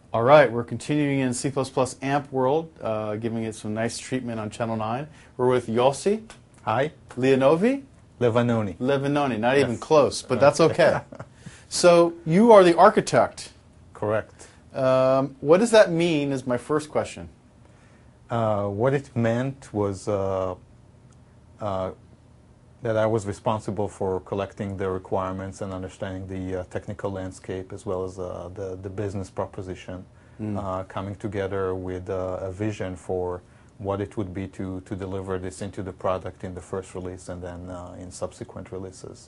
All right, we're continuing in C++ AMP world, giving it some nice treatment on Channel 9. We're with Yossi Hi, Leonovi? Levanoni. Levanoni, not even Yes. close, but that's okay. So you are the architect. Correct. What does that mean is my first question. What it meant was that I was responsible for collecting the requirements and understanding the technical landscape as well as the business proposition, coming together with a vision for what it would be to deliver this into the product in the first release and then in subsequent releases.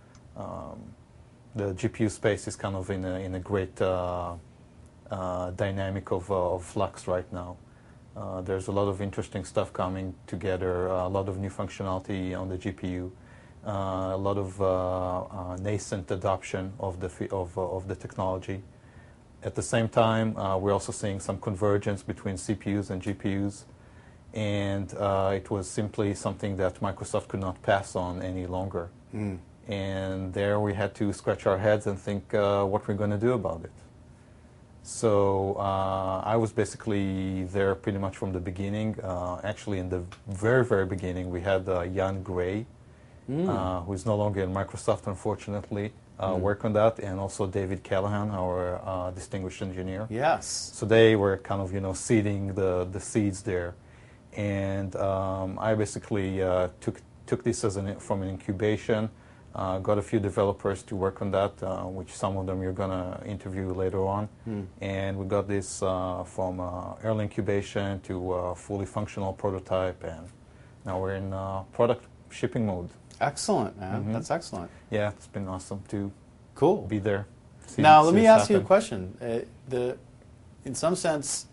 The GPU space is kind of in a great dynamic of flux right now. There's a lot of interesting stuff coming together, a lot of new functionality on the GPU, a lot of nascent adoption of the technology. At the same time, we're also seeing some convergence between CPUs and GPUs, and it was simply something that Microsoft could not pass on any longer. And there we had to scratch our heads and think what we're going to do about it. So I was basically there pretty much from the beginning. Actually, in the very, very beginning, we had Jan Gray, who is no longer in Microsoft, unfortunately, work on that, and also David Callahan, our distinguished engineer. Yes. So they were kind of, seeding the seeds there. And I basically took this as from an incubation. Got a few developers to work on that, which some of them you're going to interview later on. And we got this from early incubation to fully functional prototype, and now we're in product shipping mode. Excellent, man. That's excellent. Yeah, it's been awesome to be there. Now, let me ask you a question. In some sense,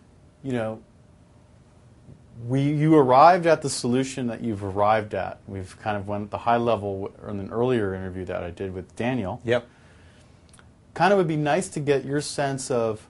you arrived at the solution that you've arrived at. We've kind of went at the high level in an earlier interview that I did with Daniel. Yep. Kind of would be nice to get your sense of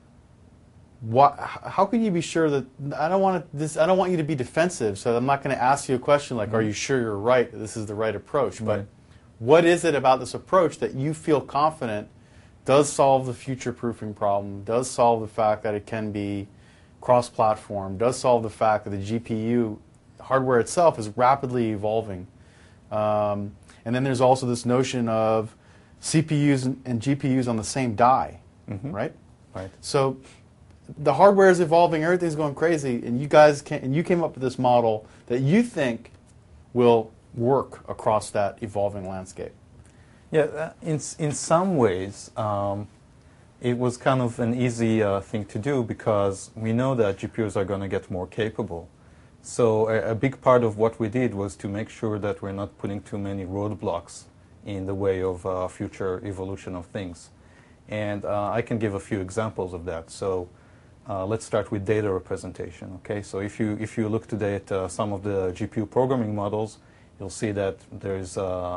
how can you be sure that I don't want you to be defensive, so I'm not going to ask you a question like, are you sure you're right, that this is the right approach? But what is it about this approach that you feel confident does solve the future-proofing problem, does solve the fact that it can be cross-platform, does solve the fact that the GPU hardware itself is rapidly evolving. And then there's also this notion of CPUs and GPUs on the same die, right? Right. So the hardware is evolving, everything's going crazy, and you came up with this model that you think will work across that evolving landscape. Yeah, in some ways, it was kind of an easy thing to do because we know that GPUs are going to get more capable. So a big part of what we did was to make sure that we're not putting too many roadblocks in the way of future evolution of things. And I can give a few examples of that. So let's start with data representation. Okay, so if you look today at some of the GPU programming models, you'll see that there's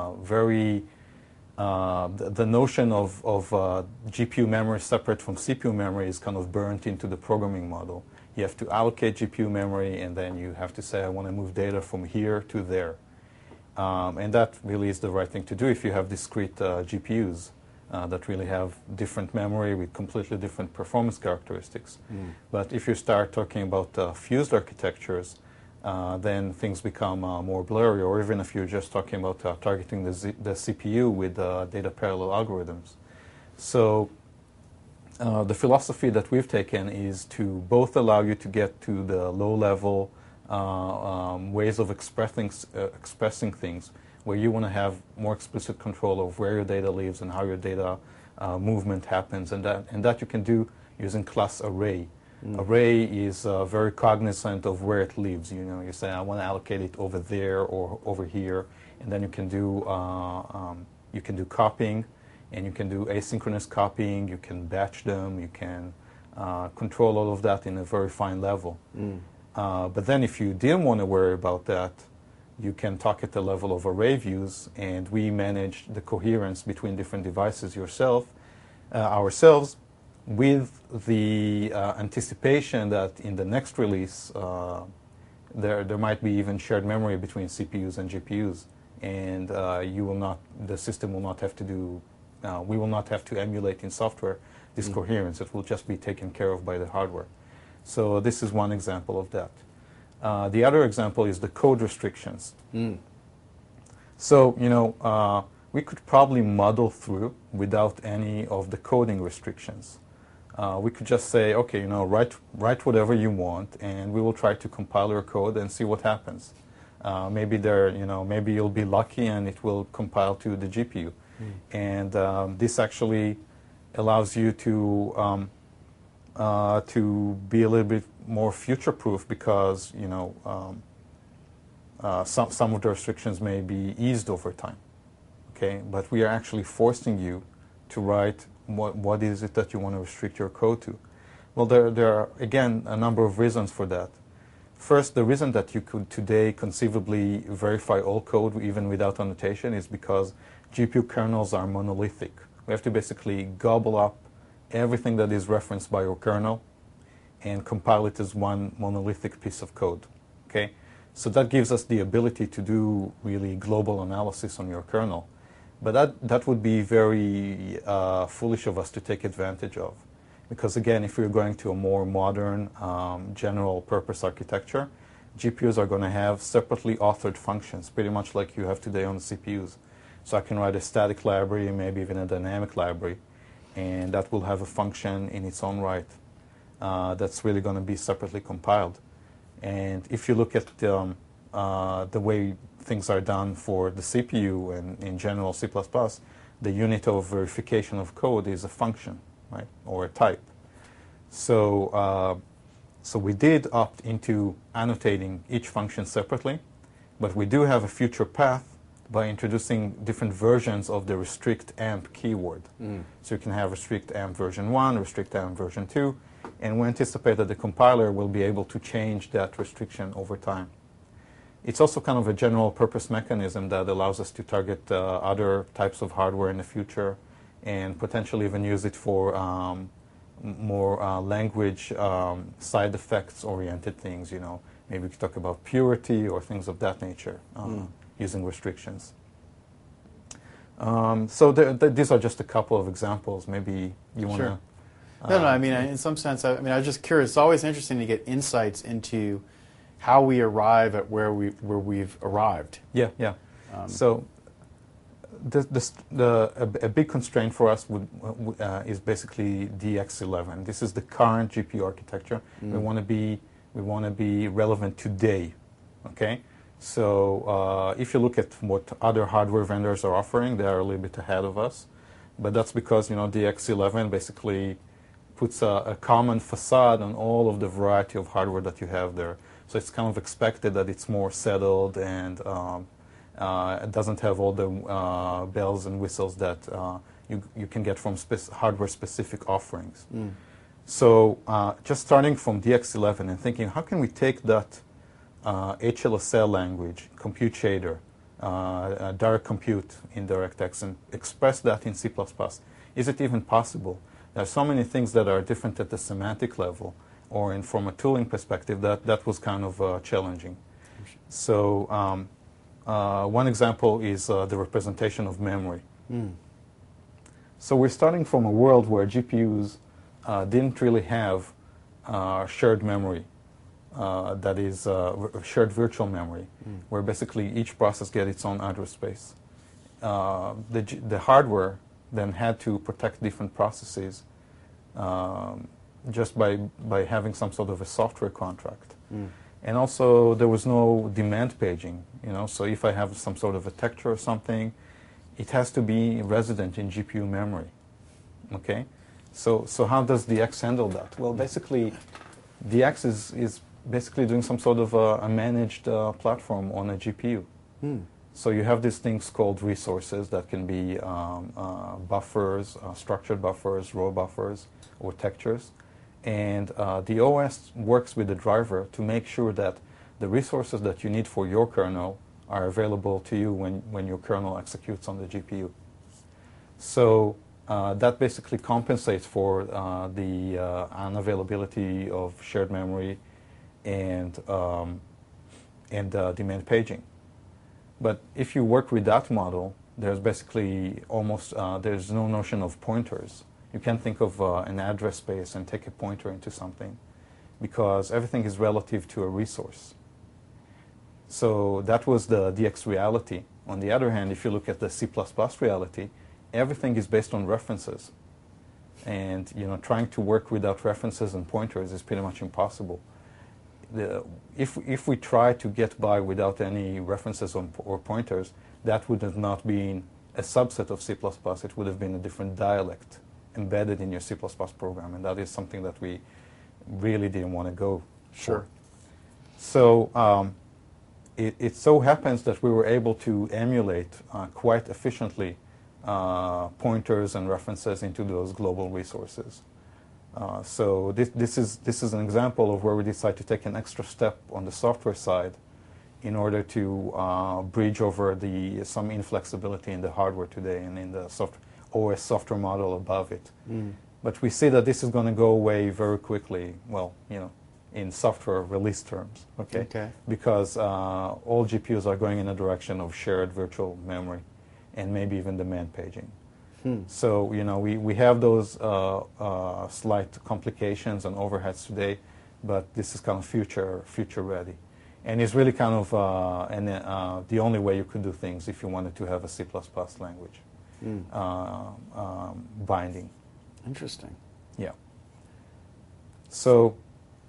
the notion of GPU memory separate from CPU memory is kind of burnt into the programming model. You have to allocate GPU memory, and then you have to say, I want to move data from here to there. And that really is the right thing to do if you have discrete GPUs that really have different memory with completely different performance characteristics. But if you start talking about fused architectures, then things become more blurry, or even if you're just talking about targeting the CPU with data parallel algorithms. So the philosophy that we've taken is to both allow you to get to the low-level ways of expressing things, where you want to have more explicit control of where your data lives and how your data movement happens, and that you can do using class array. Array is very cognizant of where it lives. You say, I want to allocate it over there or over here, and then you can do copying, and you can do asynchronous copying. You can batch them. You can control all of that in a very fine level. But then, if you didn't want to worry about that, you can talk at the level of array views, and we manage the coherence between different devices ourselves, with the anticipation that in the next release there might be even shared memory between CPUs and GPUs, and the system will not have to do we will not have to emulate in software this coherence. It will just be taken care of by the hardware. So this is one example of that. The other example is the code restrictions. So, we could probably muddle through without any of the coding restrictions. We could just say, okay, write whatever you want, and we will try to compile your code and see what happens. Maybe maybe you'll be lucky and it will compile to the GPU. And this actually allows you to be a little bit more future-proof because some of the restrictions may be eased over time. Okay, but we are actually forcing you to write what is it that you want to restrict your code to. Well, there are again a number of reasons for that. First, the reason that you could today conceivably verify all code even without annotation is because GPU kernels are monolithic. We have to basically gobble up everything that is referenced by your kernel and compile it as one monolithic piece of code. Okay? So that gives us the ability to do really global analysis on your kernel. But that would be very foolish of us to take advantage of. Because again, if we're going to a more modern general purpose architecture, GPUs are going to have separately authored functions, pretty much like you have today on the CPUs. So I can write a static library, maybe even a dynamic library, and that will have a function in its own right that's really going to be separately compiled. And if you look at the way things are done for the CPU and in general C++, the unit of verification of code is a function, right, or a type. So, so we did opt into annotating each function separately, but we do have a future path by introducing different versions of the restrict amp keyword. So you can have restrict amp version 1, restrict amp version 2, and we anticipate that the compiler will be able to change that restriction over time. It's also kind of a general purpose mechanism that allows us to target other types of hardware in the future and potentially even use it for more language side effects oriented things. Maybe we could talk about purity or things of that nature using restrictions. So these are just a couple of examples. Maybe you want to... Sure. No, I mean, in some sense, I was just curious. It's always interesting to get insights into how we arrive at where we've arrived. Yeah. So a big constraint for us is basically DX11. This is the current GPU architecture. We want to be relevant today. Okay. So if you look at what other hardware vendors are offering, they are a little bit ahead of us. But that's because DX11 basically puts a common facade on all of the variety of hardware that you have there. So it's kind of expected that it's more settled and it doesn't have all the bells and whistles that you can get from hardware-specific offerings. So just starting from DX11 and thinking, how can we take that HLSL language, compute shader, direct compute in DirectX, and express that in C++? Is it even possible? There are so many things that are different at the semantic level or from a tooling perspective that was kind of challenging. So one example is the representation of memory. So we're starting from a world where GPUs didn't really have shared memory, that is shared virtual memory, where basically each process gets its own address space. The hardware then had to protect different processes just by having some sort of a software contract. And also there was no demand paging, so if I have some sort of a texture or something, it has to be resident in GPU memory. Okay? So how does DX handle that? Well, basically DX is basically doing some sort of a managed platform on a GPU. So you have these things called resources that can be buffers, structured buffers, raw buffers, or textures. And the OS works with the driver to make sure that the resources that you need for your kernel are available to you when your kernel executes on the GPU. So that basically compensates for the unavailability of shared memory and demand paging. But if you work with that model, there's basically there's no notion of pointers. You can't think of an address space and take a pointer into something, because everything is relative to a resource. So that was the DX reality. On the other hand, if you look at the C++ reality, everything is based on references. And trying to work without references and pointers is pretty much impossible. If we try to get by without any references or pointers, that would have not been a subset of C++. It would have been a different dialect embedded in your C++ program, and that is something that we really didn't want to go for. So it so happens that we were able to emulate quite efficiently pointers and references into those global resources. So this is an example of where we decide to take an extra step on the software side in order to bridge over some inflexibility in the hardware today and in the OS software model above it. But we see that this is going to go away very quickly, well, in software release terms, okay? Because all GPUs are going in a direction of shared virtual memory and maybe even demand paging. So, we have those slight complications and overheads today, but this is kind of future ready. And it's really kind of the only way you could do things if you wanted to have a C++ language binding. Interesting. Yeah. So,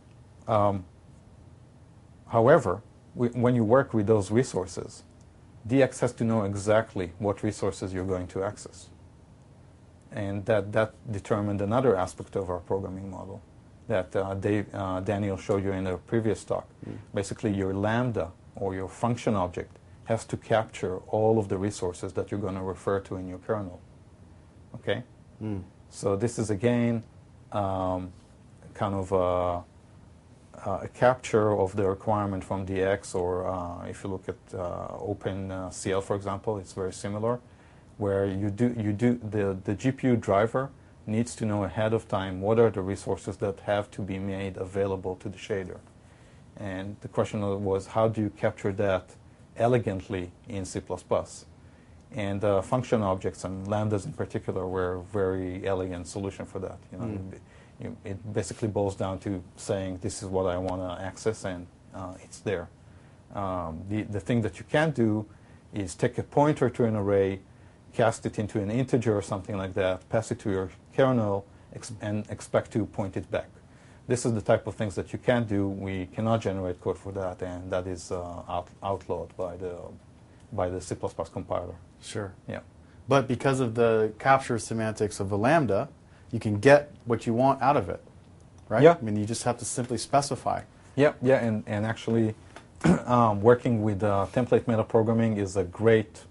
however, when you work with those resources, DX has to know exactly what resources you're going to access. And that determined another aspect of our programming model that Daniel showed you in a previous talk. Basically, your lambda or your function object has to capture all of the resources that you're going to refer to in your kernel. Okay? So this is, again, kind of a capture of the requirement from DX, or if you look at OpenCL, for example, it's very similar, where the GPU driver needs to know ahead of time what are the resources that have to be made available to the shader. And the question was, how do you capture that elegantly in C++? And function objects and lambdas in particular were a very elegant solution for that. It basically boils down to saying, this is what I want to access, and it's there. The thing that you can't do is take a pointer to an array, cast it into an integer or something like that, pass it to your kernel, and expect to point it back. This is the type of things that you can't do. We cannot generate code for that, and that is outlawed by the C++ compiler. Sure. Yeah. But because of the capture semantics of the lambda, you can get what you want out of it, right? Yeah. I mean, you just have to simply specify. Yeah, and actually, working with template metaprogramming is a great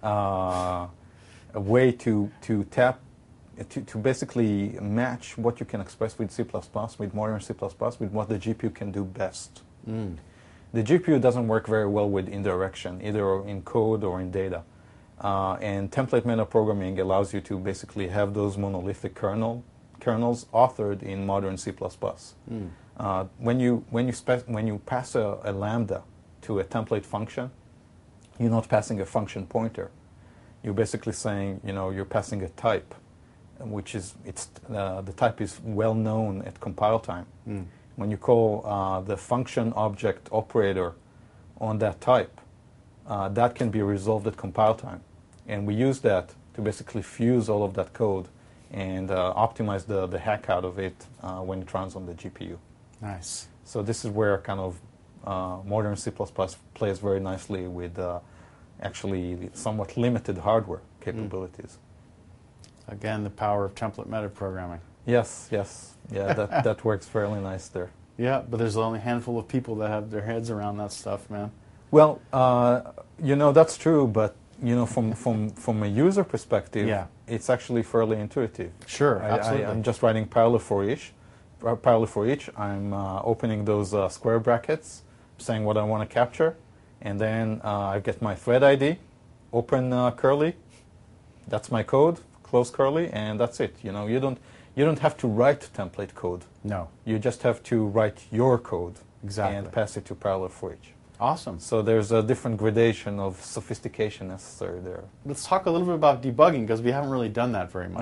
a way to basically match what you can express with C++, with modern C++, with what the GPU can do best. The GPU doesn't work very well with indirection, either in code or in data. And template metaprogramming allows you to basically have those monolithic kernels authored in modern C++. When you pass a lambda to a template function, you're not passing a function pointer. You're basically saying, you're passing a type, which is the type is well known at compile time. When you call the function object operator on that type, that can be resolved at compile time. And we use that to basically fuse all of that code and optimize the heck out of it when it runs on the GPU. Nice. So this is where kind of modern C++ plays very nicely with actually somewhat limited hardware capabilities. Again, the power of template metaprogramming. Yes. Yeah, that works fairly nice there. Yeah, but there's only a handful of people that have their heads around that stuff, man. Well, that's true, but from a user perspective, it's actually fairly intuitive. Sure, absolutely. I'm just writing parallel for each. I'm opening those square brackets, saying what I want to capture, and then I get my thread ID, open curly. That's my code. Close curly, and that's it. You don't have to write template code. No. You just have to write your code and pass it to parallel for each. Awesome. So there's a different gradation of sophistication necessary there. Let's talk a little bit about debugging, because we haven't really done that very much yet.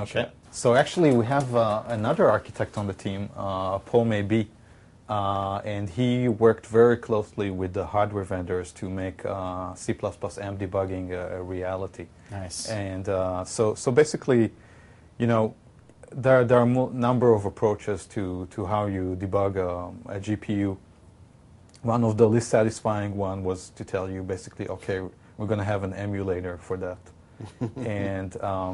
So actually, we have another architect on the team, Paul Maybe, and he worked very closely with the hardware vendors to make C++ AMP debugging a reality. Nice. And so basically, you know, there are a number of approaches to how you debug a GPU. One of the least satisfying one was to tell you basically, okay, we're going to have an emulator for that. And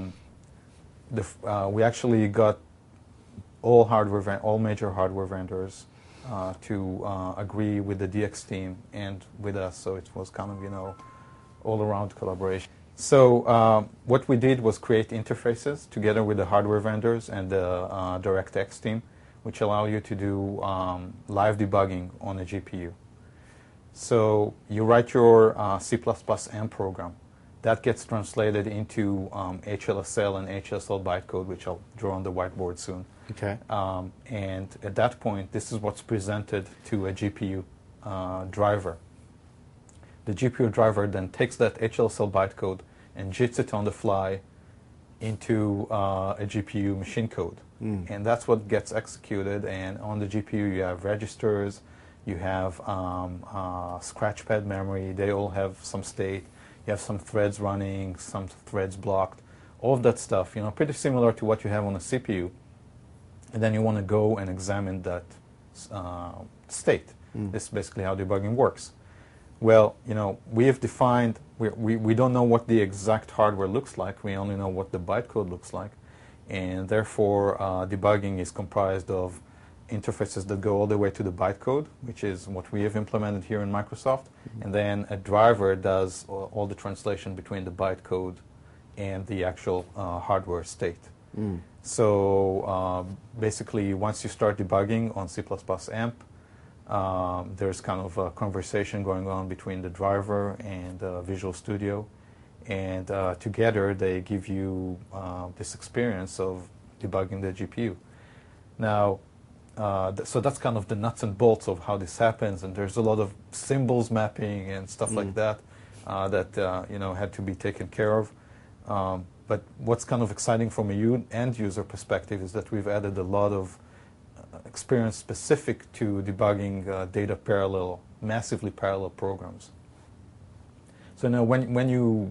we actually got all major hardware vendors to agree with the DX team and with us, so it was kind of, you know, all-around collaboration. So what we did was create interfaces together with the hardware vendors and the DirectX team, which allow you to do live debugging on a GPU. So you write your C++ AMP program. That gets translated into HLSL and HLSL bytecode, which I'll draw on the whiteboard soon. Okay. And at that point, this is what's presented to a GPU driver. The GPU driver then takes that HLSL bytecode and jits it on the fly into a GPU machine code. And that's what gets executed. And on the GPU, you have registers, you have scratchpad memory. They all have some state. You have some threads running, some threads blocked, all of that stuff, you know, pretty similar to what you have on a CPU. And then you want to go and examine that state. This is basically how debugging works. Well, you know, we have defined, we don't know what the exact hardware looks like. We only know what the bytecode looks like. And therefore, debugging is comprised of interfaces that go all the way to the bytecode, which is what we have implemented here in Microsoft. And then a driver does all the translation between the bytecode and the actual hardware state. So basically, once you start debugging on C++ AMP, there's kind of a conversation going on between the driver and Visual Studio. And together, they give you this experience of debugging the GPU. Now, so that's kind of the nuts and bolts of how this happens, and there's a lot of symbols mapping and stuff like that that you know, had to be taken care of. But what's kind of exciting from a end user perspective is that we've added a lot of experience specific to debugging data parallel, massively parallel programs. So now when you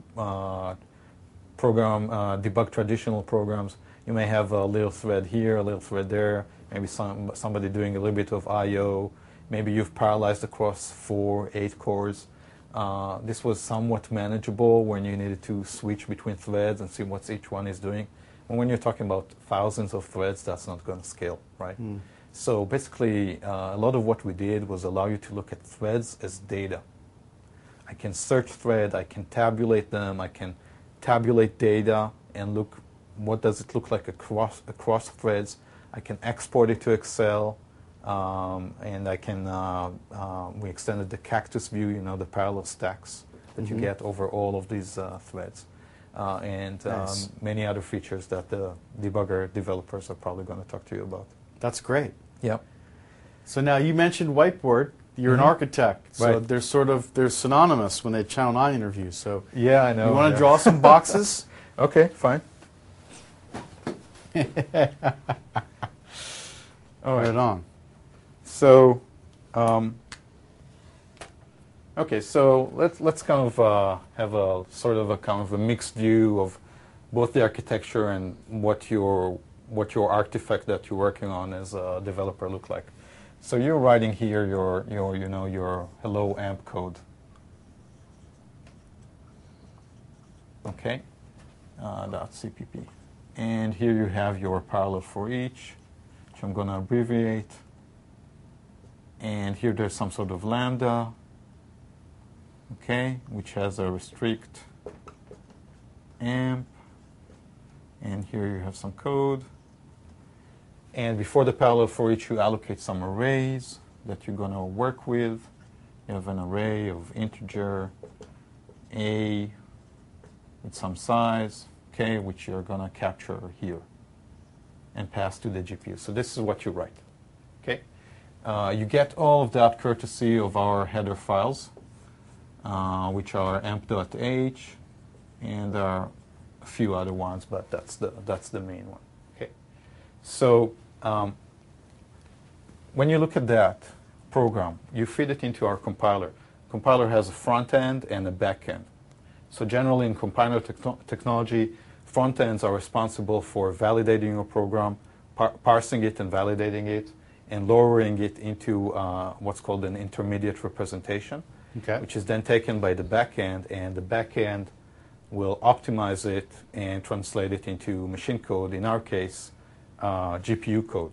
debug traditional programs, you may have a little thread here, a little thread there, maybe somebody doing a little bit of I/O. Maybe you've parallelized across 4, 8 cores. This was somewhat manageable when you needed to switch between threads and see what each one is doing. And when you're talking about thousands of threads, that's not going to scale, right? So basically, a lot of what we did was allow you to look at threads as data. I can search thread, I can tabulate them, I can tabulate data and look what does it look like across threads. I can export it to Excel, and I can, we extended the Cactus view, you know, the parallel stacks that you get over all of these threads. And Nice. Many other features that the debugger developers are probably going to talk to you about. That's great. Yep. So now you mentioned whiteboard. You're an architect, so Right. they're synonymous when they Channel 9 interviews. So Yeah, I know. you want to draw some boxes? Okay, fine. All Right right. on. So, okay, so let's kind of have a sort of a kind of a mixed view of both the architecture and what your artifact that you're working on as a developer look like. So you're writing here your hello AMP code. Okay, .cpp, and here you have your parallel for each, which I'm going to abbreviate. And here there's some sort of lambda, okay, which has a restrict amp. And here you have some code. And before the parallel for each, you allocate some arrays that you're going to work with. You have an array of integer a with some size, okay, which you're going to capture here and pass to the GPU. So this is what you write, okay? You get all of that courtesy of our header files, which are amp.h, and there are a few other ones, but that's the main one. So when you look at that program, you feed it into our compiler. Compiler has a front end and a back end. So generally in compiler technology, front ends are responsible for validating your program, parsing it and validating it, and lowering it into what's called an intermediate representation, which is then taken by the back end, and the back end will optimize it and translate it into machine code, in our case, GPU code.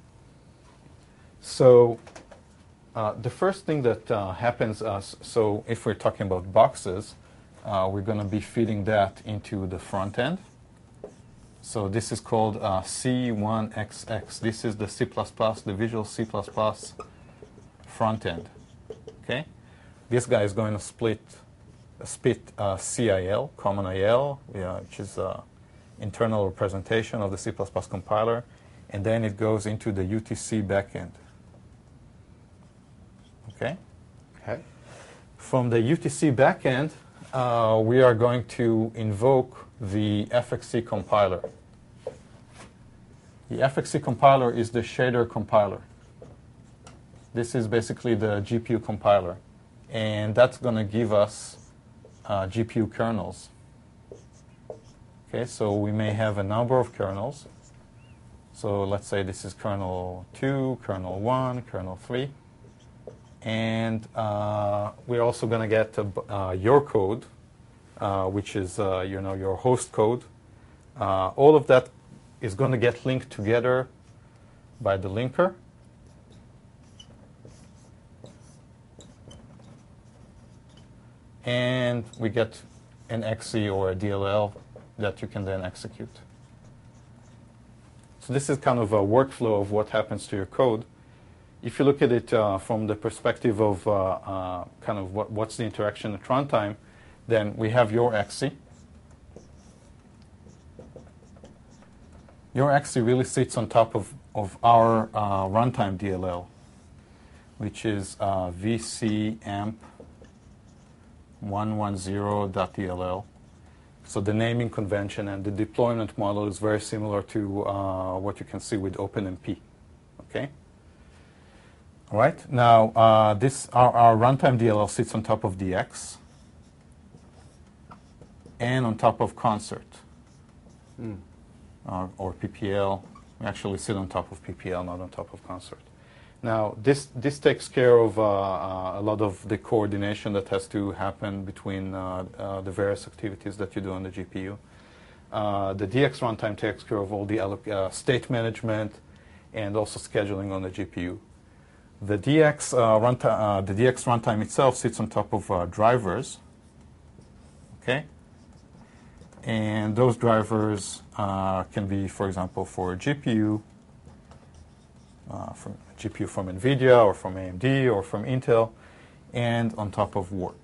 So the first thing that happens, so if we're talking about boxes, we're going to be feeding that into the front end. So this is called C1XX. This is the C++, the Visual C++ front end. Okay, this guy is going to spit CIL, common IL, which is internal representation of the C++ compiler, and then it goes into the UTC backend. Okay. Okay. From the UTC backend, we are going to invoke the FXC compiler. The FXC compiler is the shader compiler. This is basically the GPU compiler, and that's going to give us GPU kernels. Okay, so we may have a number of kernels. So let's say this is kernel 2, kernel 1, kernel 3. And we're also going to get your code, which is your host code. All of that is going to get linked together by the linker. And we get an exe or a DLL that you can then execute. So this is kind of a workflow of what happens to your code. If you look at it from the perspective of kind of what's the interaction at runtime, then we have your exe. Your exe really sits on top of our runtime DLL, which is vcamp110.dll. So the naming convention and the deployment model is very similar to what you can see with OpenMP. Okay. All right. Now our runtime DLL sits on top of DX and on top of Concert or PPL. We actually sit on top of PPL, not on top of Concert. Now this takes care of a lot of the coordination that has to happen between the various activities that you do on the GPU. The DX runtime takes care of all the state management and also scheduling on the GPU. The DX runtime itself sits on top of drivers, okay? And those drivers can be, for example, for a GPU, from NVIDIA or from AMD or from Intel, and on top of Warp,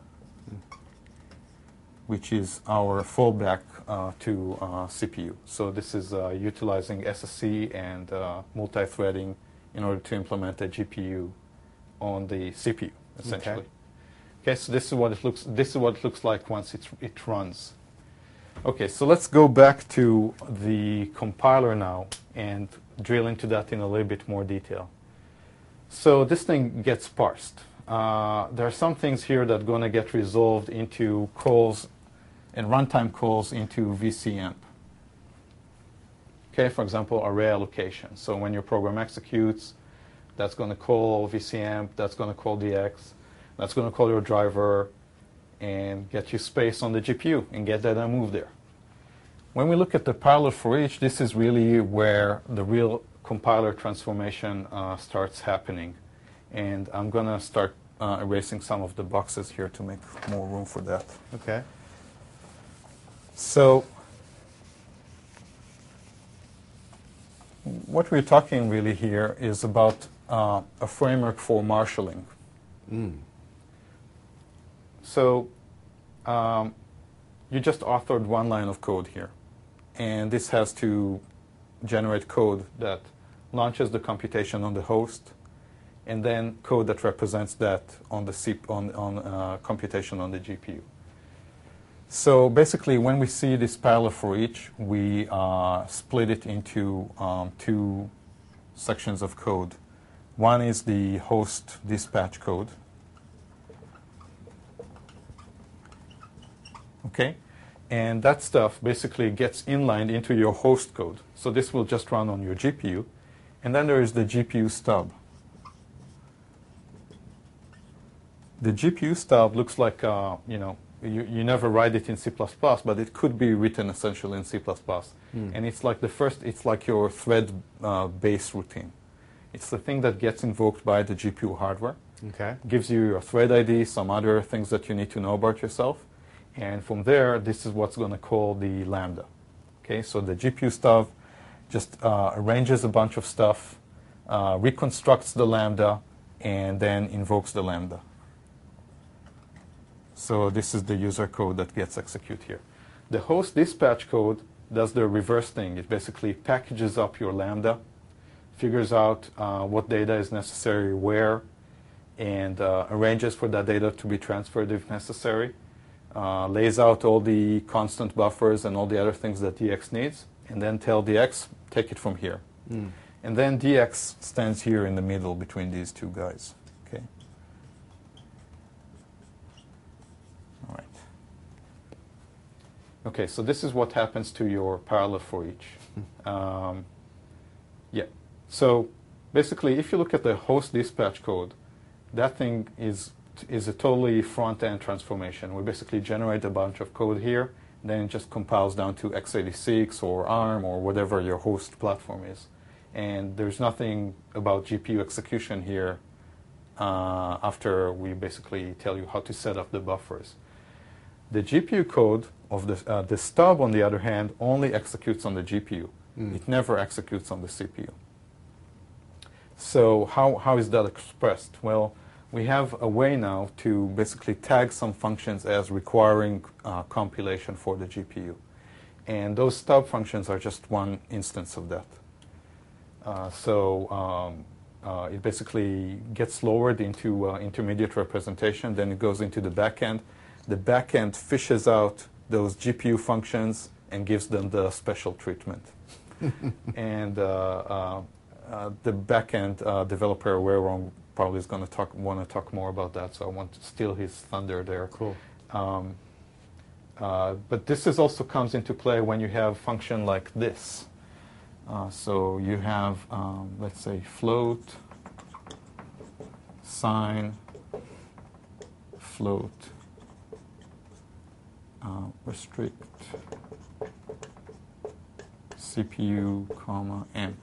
which is our fallback to CPU. So this is utilizing SSC and multi-threading in order to implement a GPU on the CPU, essentially. Okay, so this is what it looks. This is what it looks like once it runs. Okay, so let's go back to the compiler now and drill into that in a little bit more detail. So this thing gets parsed. There are some things here that are going to get resolved into calls and runtime calls into VCamp. Okay, for example, array allocation. So when your program executes, that's going to call VCamp, that's going to call DX, that's going to call your driver, and get you space on the GPU and get that and move there. When we look at the parallel for each, this is really where the real compiler transformation starts happening. And I'm going to start erasing some of the boxes here to make more room for that. Okay. So what we're talking really here is about a framework for marshalling. So you just authored one line of code here, and this has to generate code that launches the computation on the host, and then code that represents that on the computation on the GPU. So basically, when we see this parallel for each, we split it into two sections of code. One is the host dispatch code. Okay? And that stuff basically gets inlined into your host code. So this will just run on your GPU. And then there is the GPU stub. The GPU stub looks like, you never write it in C++, but it could be written essentially in C++. And it's like it's like your thread base routine. It's the thing that gets invoked by the GPU hardware. Okay. Gives you your thread ID, some other things that you need to know about yourself. And from there, this is what's going to call the Lambda. Okay, so the GPU stub just arranges a bunch of stuff, reconstructs the Lambda, and then invokes the Lambda. So this is the user code that gets executed here. The host dispatch code does the reverse thing. It basically packages up your Lambda, figures out what data is necessary where, and arranges for that data to be transferred if necessary. Lays out all the constant buffers and all the other things that DX needs, and then tell DX, take it from here. And then DX stands here in the middle between these two guys. Okay. All right. Okay, so this is what happens to your parallel for each. Yeah. So basically, if you look at the host dispatch code, that thing is a totally front-end transformation. We basically generate a bunch of code here, then it just compiles down to x86 or ARM or whatever your host platform is. And there's nothing about GPU execution here after we basically tell you how to set up the buffers. The GPU code of the stub, on the other hand, only executes on the GPU. It never executes on the CPU. So how is that expressed? Well, we have a way now to basically tag some functions as requiring compilation for the GPU. And those stub functions are just one instance of that. It basically gets lowered into intermediate representation, then it goes into the backend. The backend fishes out those GPU functions and gives them the special treatment. And the backend developer, Weirong, probably is going to want to talk more about that, so I want to steal his thunder there. Cool. But this also comes into play when you have a function like this. So you have, let's say, float, sign, float, restrict, CPU, comma, amp.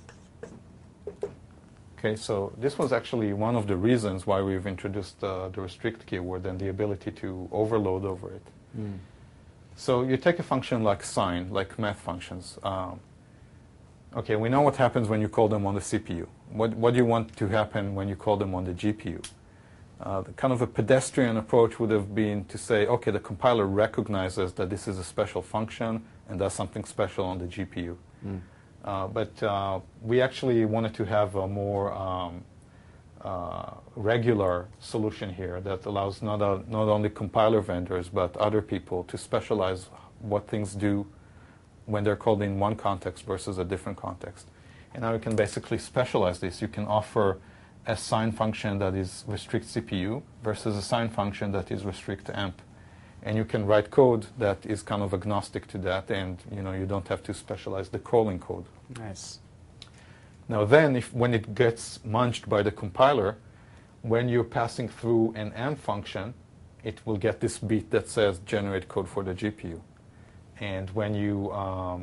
Okay, so this was actually one of the reasons why we've introduced the restrict keyword and the ability to overload over it. So you take a function like sign, like math functions. Okay, we know what happens when you call them on the CPU. What do you want to happen when you call them on the GPU? Kind of a pedestrian approach would have been to say, okay, the compiler recognizes that this is a special function and does something special on the GPU. But we actually wanted to have a more regular solution here that allows not only compiler vendors but other people to specialize what things do when they're called in one context versus a different context. And now you can basically specialize this. You can offer a sign function that is restrict CPU versus a sign function that is restrict amp. And you can write code that is kind of agnostic to that, and you don't have to specialize the calling code. Nice. Now then, when it gets munched by the compiler, when you're passing through an amp function, it will get this beat that says generate code for the GPU. And when you are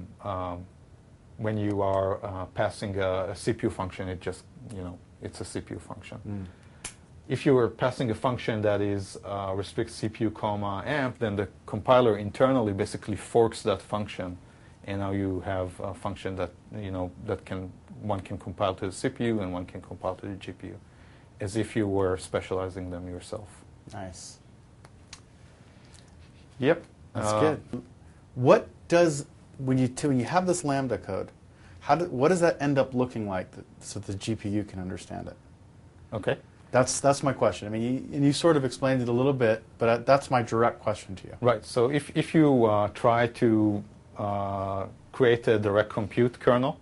passing a CPU function, it just it's a CPU function. If you were passing a function that is restrict CPU, comma, amp, then the compiler internally basically forks that function, and now you have a function that one can compile to the CPU and one can compile to the GPU, as if you were specializing them yourself. Nice. Yep. That's good. What does when you have this Lambda code, what does that end up looking like so the GPU can understand it? Okay. That's my question. I mean, and you sort of explained it a little bit, but that's my direct question to you. Right. So if you try to create a direct compute kernel,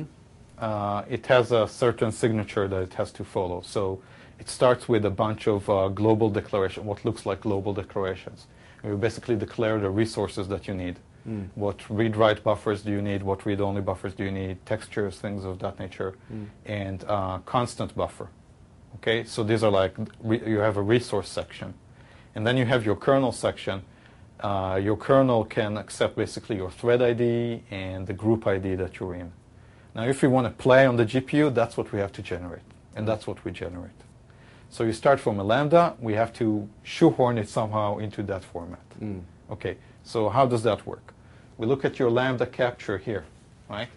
it has a certain signature that it has to follow. So it starts with a bunch of global declaration, what looks like global declarations. You basically declare the resources that you need. What read-write buffers do you need? What read-only buffers do you need? Textures, things of that nature, and constant buffer. Okay, so these are like you have a resource section, and then you have your kernel section. Your kernel can accept basically your thread ID and the group ID that you're in. Now, if you want to play on the GPU, that's what we have to generate, and that's what we generate. So you start from a lambda. We have to shoehorn it somehow into that format. Okay, so how does that work? We look at your lambda capture here, right?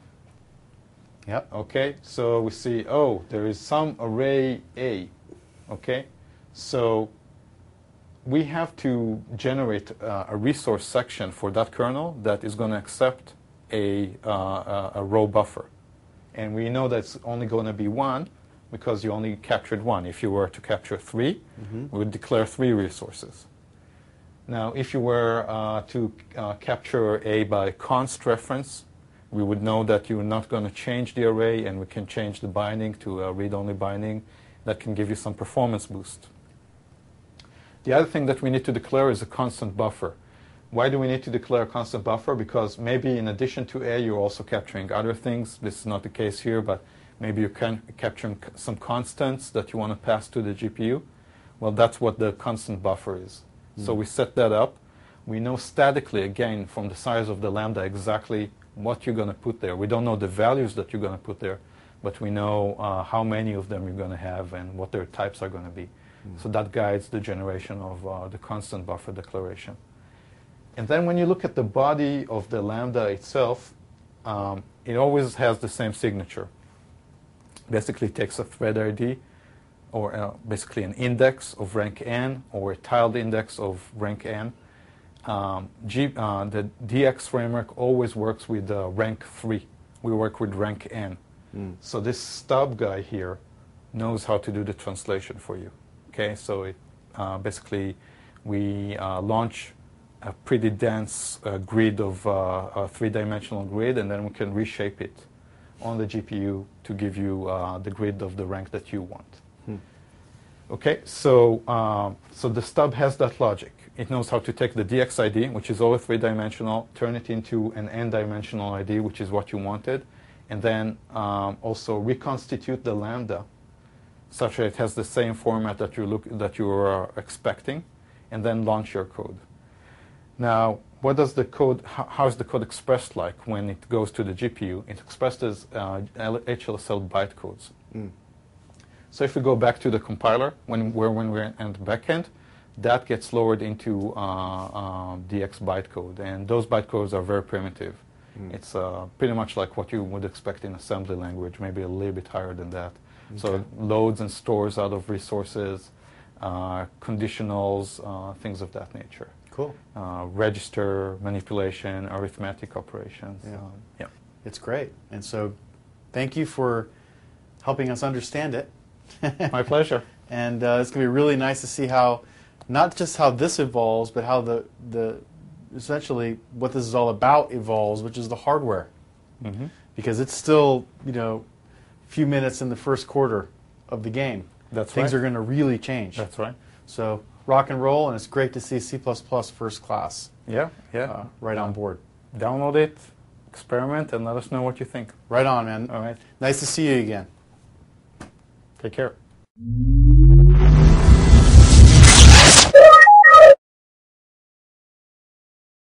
Yep. Okay, so we see, oh, there is some array A. Okay, so we have to generate a resource section for that kernel that is going to accept a row buffer. And we know that's only going to be one because you only captured one. If you were to capture three, we would declare three resources. Now, if you were to capture A by const reference, we would know that you're not going to change the array, and we can change the binding to a read-only binding. That can give you some performance boost. The other thing that we need to declare is a constant buffer. Why do we need to declare a constant buffer? Because maybe in addition to A, you're also capturing other things. This is not the case here, but maybe you're capturing some constants that you want to pass to the GPU. Well, that's what the constant buffer is. So we set that up. We know statically, again, from the size of the lambda, exactly what you're going to put there. We don't know the values that you're going to put there, but we know how many of them you're going to have and what their types are going to be. So that guides the generation of the constant buffer declaration. And then when you look at the body of the lambda itself, it always has the same signature. Basically, it takes a thread ID, or basically an index of rank n, or a tiled index of rank n. The DX framework always works with rank 3. We work with rank n. So this stub guy here knows how to do the translation for you. Okay, so it, basically we launch a pretty dense grid of a three-dimensional grid, and then we can reshape it on the GPU to give you the grid of the rank that you want. Okay, so so the stub has that logic. It knows how to take the DX ID, which is always three-dimensional, turn it into an n-dimensional ID, which is what you wanted, and then also reconstitute the lambda such that it has the same format that you're expecting, and then launch your code. Now, what does the code? How is the code expressed like when it goes to the GPU? It's expressed as HLSL bytecodes. So if we go back to the compiler, when we're in the backend, that gets lowered into DX bytecode, and those bytecodes are very primitive. It's pretty much like what you would expect in assembly language, maybe a little bit higher than that. So it loads and stores out of resources, conditionals, things of that nature. Cool. Register, manipulation, arithmetic operations. Yeah. It's great. And so thank you for helping us understand it. My pleasure. And it's going to be really nice to see how, not just how this evolves, but how the essentially what this is all about evolves, which is the hardware. Because it's still, a few minutes in the first quarter of the game. That's Things right. are going to really change. That's right. So rock and roll, and it's great to see C++ first class Yeah. right on board. Download it, experiment, and let us know what you think. Right on, man. All right. Nice to see you again. Take care.